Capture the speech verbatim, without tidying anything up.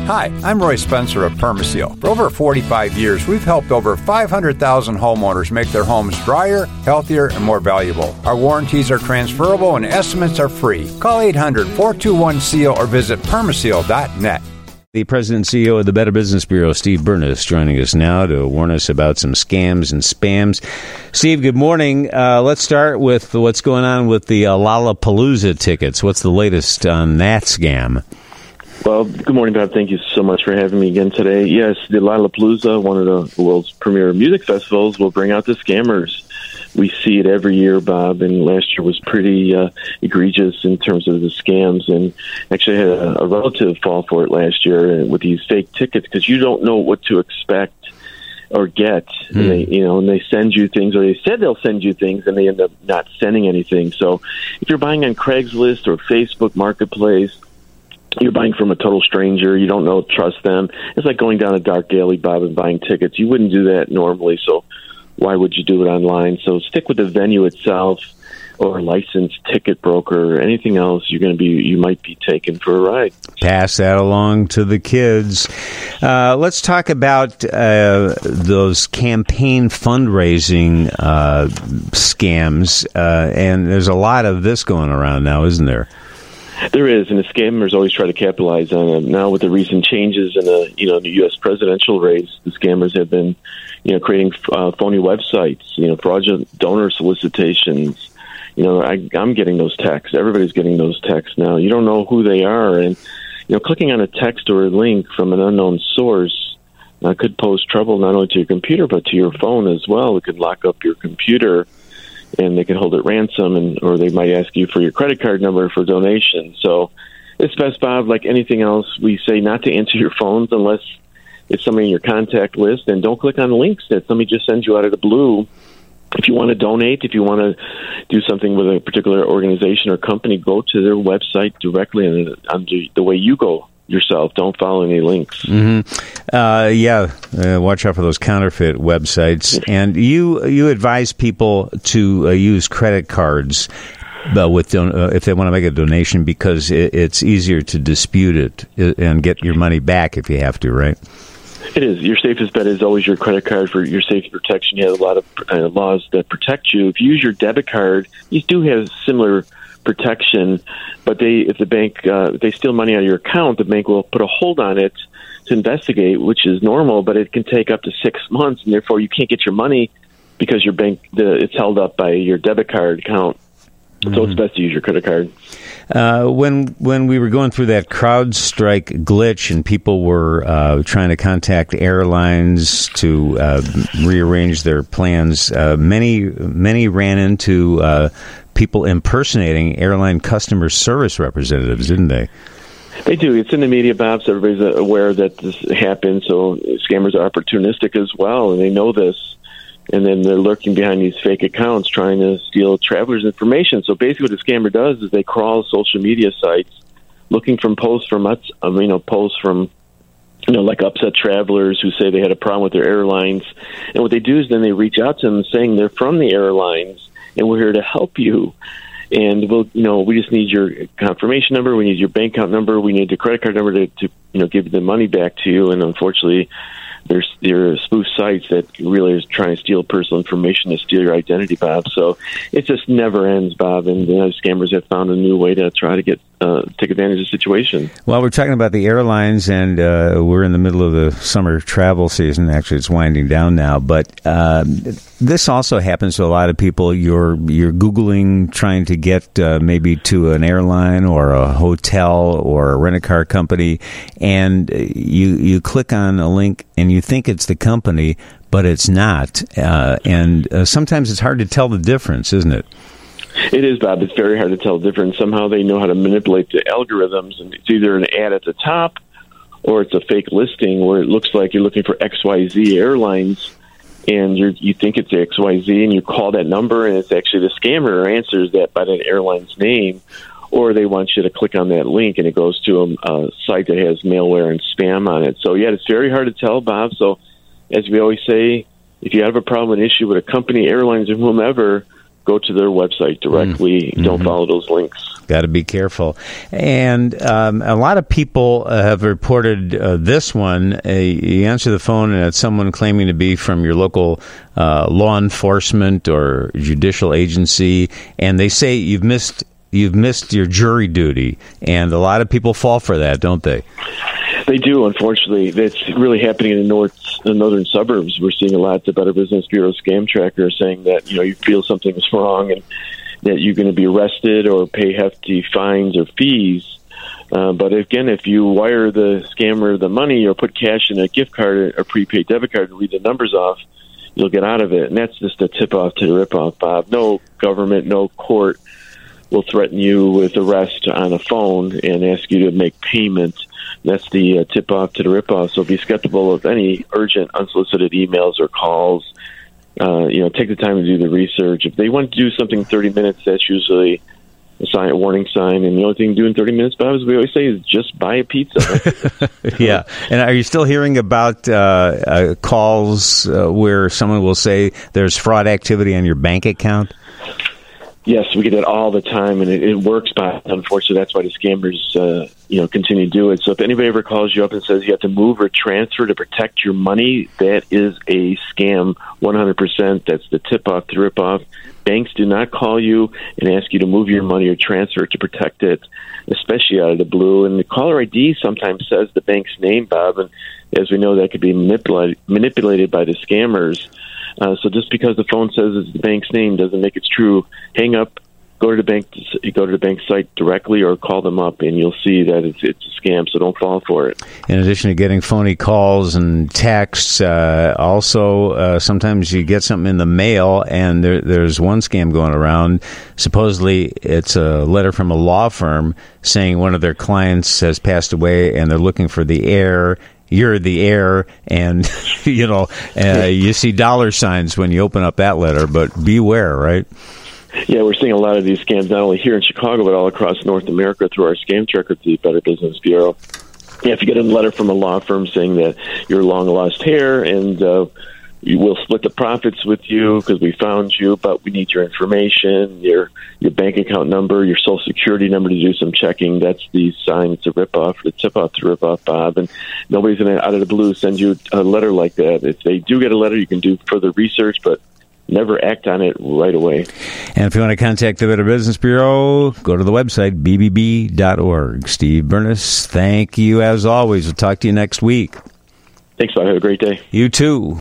Hi, I'm Roy Spencer of Permaseal. For over forty-five years, we've helped over five hundred thousand homeowners make their homes drier, healthier, and more valuable. Our warranties are transferable and estimates are free. Call eight hundred, four two one, S E A L or visit permaseal dot net. The President and C E O of the Better Business Bureau, Steve Burness, joining us now to warn us about some scams and spams. Steve, good morning. Uh, let's start with what's going on with the uh, Lollapalooza tickets. What's the latest on that scam? Well, good morning, Bob. Thank you so much for having me again today. Yes, the Lollapalooza, one of the world's premier music festivals, will bring out the scammers. We see it every year, Bob, and last year was pretty uh, egregious in terms of the scams. And actually, I had a, a relative fall for it last year with these fake tickets because you don't know what to expect or get. Mm. And they, you know, and they send you things, or they said they'll send you things, and they end up not sending anything. So, if you're buying on Craigslist or Facebook Marketplace, you're buying from a total stranger. You don't know, trust them. It's like going down a dark alley, Bob, and buying tickets. You wouldn't do that normally, so why would you do it online? So stick with the venue itself, or a licensed ticket broker, or anything else. You're going to be, you might be taken for a ride. Pass that along to the kids. Uh, let's talk about uh, those campaign fundraising uh, scams, uh, and there's a lot of this going around now, isn't there? There is, and the scammers always try to capitalize on it. Now, with the recent changes in the you know the U S presidential race, the scammers have been you know creating uh, phony websites, you know, fraudulent donor solicitations. You know, I, I'm getting those texts. Everybody's getting those texts now. You don't know who they are, and you know, clicking on a text or a link from an unknown source uh, could pose trouble not only to your computer but to your phone as well. It could lock up your computer, and they can hold it ransom, and or they might ask you for your credit card number for donation. So it's best, Bob, like anything else, we say not to answer your phones unless it's somebody in your contact list, and don't click on links that somebody just sends you out of the blue. If you want to donate, if you want to do something with a particular organization or company, go to their website directly and on the way you go yourself. Don't follow any links. Mm-hmm. Uh, yeah, uh, watch out for those counterfeit websites. And you you advise people to uh, use credit cards uh, with don- uh, if they want to make a donation because it, it's easier to dispute it and get your money back if you have to, right? It is. Your safest bet is always your credit card for your safety protection. You have a lot of uh, laws that protect you. If you use your debit card, you do have similar protection, but they, if the bank, uh, if they steal money out of your account, the bank will put a hold on it to investigate, which is normal, but it can take up to six months, and therefore you can't get your money because your bank, the, it's held up by your debit card account. Mm-hmm. So it's best to use your credit card. Uh, when when we were going through that CrowdStrike glitch and people were uh, trying to contact airlines to uh, rearrange their plans, uh, many many ran into uh, people impersonating airline customer service representatives, didn't they? They do. It's in the media, Bob, so everybody's aware that this happens. So scammers are opportunistic as well, and they know this. And then they're lurking behind these fake accounts trying to steal travelers' information. So basically what a scammer does is they crawl social media sites looking from posts from us, you know, posts from, you know, like upset travelers who say they had a problem with their airlines. And what they do is then they reach out to them saying they're from the airlines and we're here to help you. And we'll, you know, we just need your confirmation number. We need your bank account number. We need your credit card number to, to you know, give the money back to you. And unfortunately, There's there are spoof sites that really is trying to steal personal information to steal your identity, Bob. So it just never ends, Bob. And you know, scammers have found a new way to try to get uh, take advantage of the situation. Well, we're talking about the airlines, and uh, we're in the middle of the summer travel season. Actually, it's winding down now. But uh, this also happens to a lot of people. You're you're Googling, trying to get uh, maybe to an airline or a hotel or a rent-a-car company, and you you click on a link and you think it's the company, but it's not. Uh, and uh, sometimes it's hard to tell the difference, isn't it? It is, Bob. It's very hard to tell the difference. Somehow they know how to manipulate the algorithms, and it's either an ad at the top or it's a fake listing where it looks like you're looking for X Y Z Airlines, and you you think it's X Y Z, and you call that number, and it's actually the scammer answers that by that airline's name, or they want you to click on that link, and it goes to a, a site that has malware and spam on it. So, yeah, it's very hard to tell, Bob. So, as we always say, if you have a problem, an issue with a company, airlines, or whomever, go to their website directly. Mm-hmm. Don't follow those links. Got to be careful. And um, a lot of people uh, have reported uh, this one. Uh, you answer the phone and it's someone claiming to be from your local uh, law enforcement or judicial agency, and they say you've missed you've missed your jury duty. And a lot of people fall for that, don't they? They do, unfortunately. That's really happening in the north, the northern suburbs. We're seeing a lot. The Better Business Bureau scam tracker saying that, you know, you feel something is wrong and that you're going to be arrested or pay hefty fines or fees. Uh, but again, if you wire the scammer the money or put cash in a gift card or prepaid debit card and read the numbers off, you'll get out of it. And that's just a tip-off to the rip-off, Bob. No government, no court will threaten you with arrest on a phone and ask you to make payment. That's the uh, tip-off to the rip-off. So be skeptical of any urgent, unsolicited emails or calls. Uh, you know, take the time to do the research. If they want to do something in thirty minutes, that's usually a sign, a warning sign. And the only thing to do in thirty minutes, Bob, as we always say, is just buy a pizza. Yeah. And are you still hearing about uh, uh, calls uh, where someone will say there's fraud activity on your bank account? Yes, we get it all the time, and it, it works. But unfortunately, that's why the scammers, uh, you know, continue to do it. So if anybody ever calls you up and says you have to move or transfer to protect your money, that is a scam, one hundred percent. That's the tip-off to rip-off. Banks do not call you and ask you to move your money or transfer it to protect it, especially out of the blue. And the caller I D sometimes says the bank's name, Bob, and as we know, that could be manipulated, manipulated by the scammers. Uh, so just because the phone says it's the bank's name doesn't make it true. Hang up, go to the bank, go to the bank site directly, or call them up, and you'll see that it's it's a scam. So don't fall for it. In addition to getting phony calls and texts, uh, also uh, sometimes you get something in the mail, and there, there's one scam going around. Supposedly, it's a letter from a law firm saying one of their clients has passed away, and they're looking for the heir. You're the heir, and, you know, uh, you see dollar signs when you open up that letter, but beware, right? Yeah, we're seeing a lot of these scams, not only here in Chicago, but all across North America through our scam tracker, the Better Business Bureau. Yeah, if you get a letter from a law firm saying that you're long-lost heir and uh, we will split the profits with you because we found you, but we need your information, your your bank account number, your social security number to do some checking. That's the sign. It's a ripoff, the tip-off to rip-off, Bob. And nobody's going to, out of the blue, send you a letter like that. If they do get a letter, you can do further research, but never act on it right away. And if you want to contact the Better Business Bureau, go to the website, b b b dot org. Steve Bernis, thank you as always. We'll talk to you next week. Thanks, Bob. Have a great day. You too.